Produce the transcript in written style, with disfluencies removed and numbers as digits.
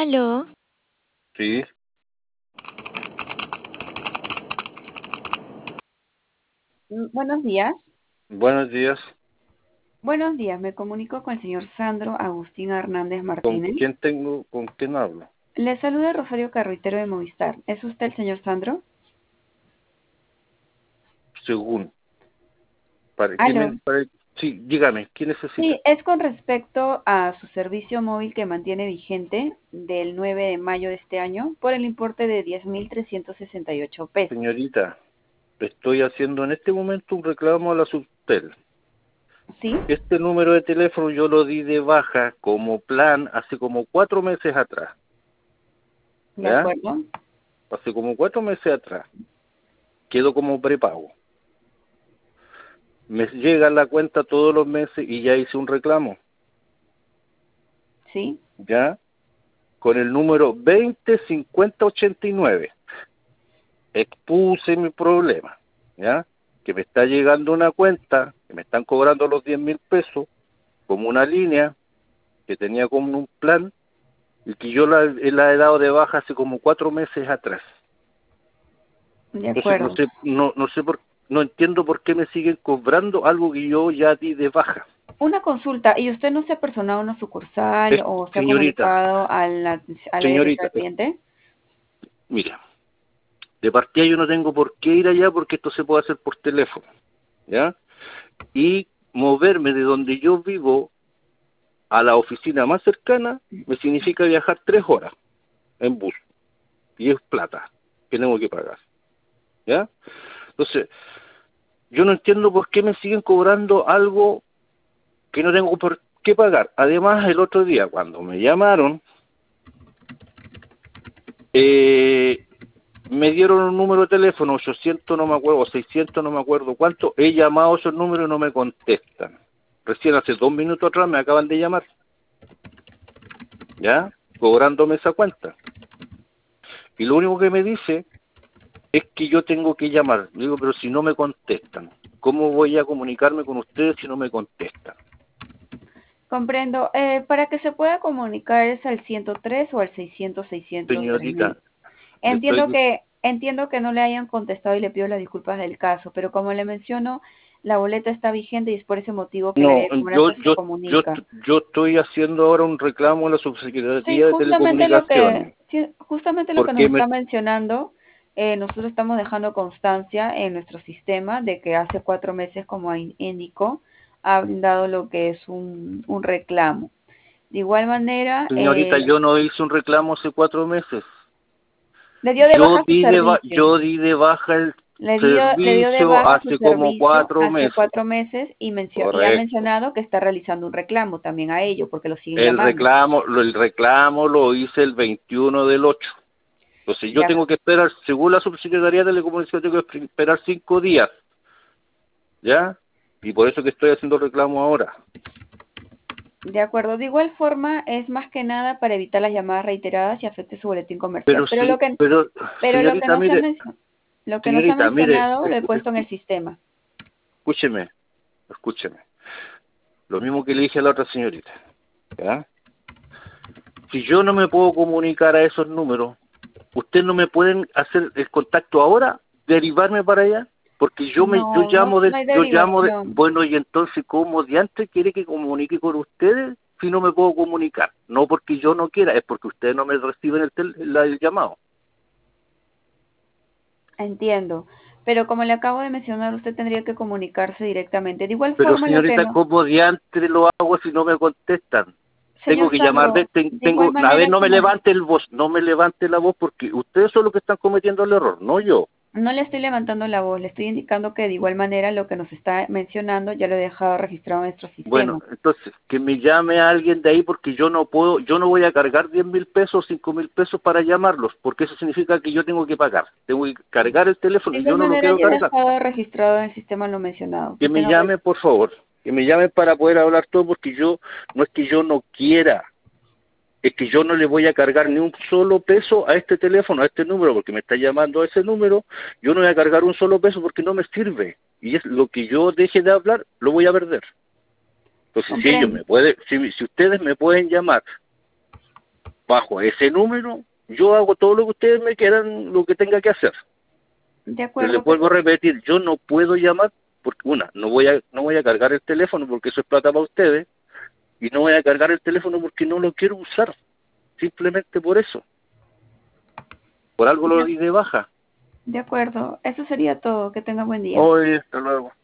Aló, Sí, Buenos días. buenos días. Buenos días, me comunico con el señor Sandro Agustín Hernández ¿Con Martínez. quién tengo, con quién hablo? Le saluda Rosario Carruitero de Movistar. ¿Es usted el señor Sandro? Según. Aló. Sí, dígame, ¿quién necesita? Sí, es con respecto a su servicio móvil que mantiene vigente del 9 de mayo de este año por el importe de 10.368 pesos. Señorita, estoy haciendo en este momento un reclamo a la Subtel. ¿Sí? Este número de teléfono yo lo di de baja como plan hace como 4 meses atrás. ¿De ¿Ya? acuerdo? Hace como 4 meses atrás. Quedó como prepago. Me llega la cuenta todos los meses y ya hice un reclamo. ¿Sí? ¿Ya? Con el número 205089. Expuse mi problema, ¿ya? Que me está llegando una cuenta, que me están cobrando los 10.000 pesos, como una línea que tenía como un plan, y que yo la he dado de baja hace como 4 meses atrás. De Entonces acuerdo. no sé no entiendo por qué me siguen cobrando algo que yo ya di de baja. Una consulta, ¿y usted no se ha personado a una sucursal o se ha Señorita, comunicado al área de atención señorita, al cliente? mira, de partida yo no tengo por qué ir allá porque esto se puede hacer por teléfono, ¿ya? Y moverme de donde yo vivo a la oficina más cercana me significa viajar 3 horas en bus y es plata que tengo que pagar, ¿ya? Entonces, yo no entiendo por qué me siguen cobrando algo que no tengo por qué pagar. Además, el otro día cuando me llamaron, me dieron un número de teléfono, 800 no me acuerdo, 600 no me acuerdo cuánto, he llamado a esos números y no me contestan. Recién hace 2 minutos atrás me acaban de llamar, ¿ya? Cobrándome esa cuenta. Y lo único que me dice es que yo tengo que llamar. Digo, pero si no me contestan, ¿cómo voy a comunicarme con ustedes si no me contestan? Comprendo. Para que se pueda comunicar es al 103 o al 600 Señorita, 3000. le estoy diciendo, Entiendo que no le hayan contestado y le pido las disculpas del caso, pero como le menciono, la boleta está vigente y es por ese motivo que el área no, de cobranza se comunica. yo estoy haciendo ahora un reclamo a la Sí, Subsecretaría de Telecomunicaciones, justamente lo que nos porque está mencionando, nosotros estamos dejando constancia en nuestro sistema de que hace 4 meses, como indicó, ha dado lo que es un reclamo. De igual manera, señorita, yo no hice un reclamo hace 4 meses. le dio de baja su servicio. Yo di de baja el Le dio de servicio baja su hace como servicio cuatro hace meses. 4 meses y ha Correcto. mencionado que está realizando un reclamo también a ello, porque lo siguen El llamando. reclamo, el reclamo lo hice el 21/8. Entonces yo Ya, tengo que esperar, según la Subsecretaría de Telecomunicaciones, tengo que esperar 5 días, ¿ya? Y por eso que estoy haciendo reclamo ahora. de acuerdo. De igual forma, es más que nada para evitar las llamadas reiteradas y afecte su boletín comercial. Pero sí, pero Pero lo que señorita, no se ha mire, lo que no se ha señorita, mire, mencionado lo he puesto en el sistema. escúcheme, escúcheme. Lo mismo que le dije a la otra señorita, ¿ya? Si yo no me puedo comunicar a esos números, ¿ustedes no me pueden hacer el contacto ahora, derivarme para allá? Porque yo No, no, no hay derivación. bueno, y entonces, ¿cómo de antes quiere que comunique con ustedes si no me puedo comunicar? No porque yo no quiera, es porque ustedes no me reciben el llamado. Entiendo. Pero como le acabo de mencionar, usted tendría que comunicarse directamente. De igual Pero forma, lo que señorita, no. ¿cómo de antes lo hago si no me contestan? Tengo Señor que llamar, Sandro, de igual a ver, manera, no me levante la voz porque ustedes son los que están cometiendo el error, no yo. no le estoy levantando la voz, le estoy indicando que de igual manera lo que nos está mencionando ya lo he dejado registrado en nuestro Bueno, sistema. entonces, que me llame a alguien de ahí porque yo no puedo, yo no voy a cargar 10.000 pesos, 5.000 pesos para llamarlos, porque eso significa que yo tengo que pagar. Tengo que cargar el De teléfono y igual yo no lo manera, quiero ya he cargar. dejado registrado en el sistema lo mencionado. Que Que me tenga llame, por favor, que me llame para poder hablar todo, porque no es que yo no quiera, es que yo no le voy a cargar ni un solo peso a este teléfono, a este número, porque me está llamando a ese número, yo no voy a cargar un solo peso porque no me sirve. Y es lo que yo deje de hablar, lo voy a perder. Entonces, si ellos comprendo. si ustedes me pueden llamar bajo ese número, yo hago todo lo que ustedes me quieran, lo que tenga que hacer. De Pero acuerdo, les vuelvo a repetir, yo no puedo llamar, porque no voy a cargar el teléfono porque eso es plata para ustedes, y no voy a cargar el teléfono porque no lo quiero usar, simplemente por eso. Por algo lo di de baja. de acuerdo. Eso sería todo. Que tenga buen día. Oye, hasta luego.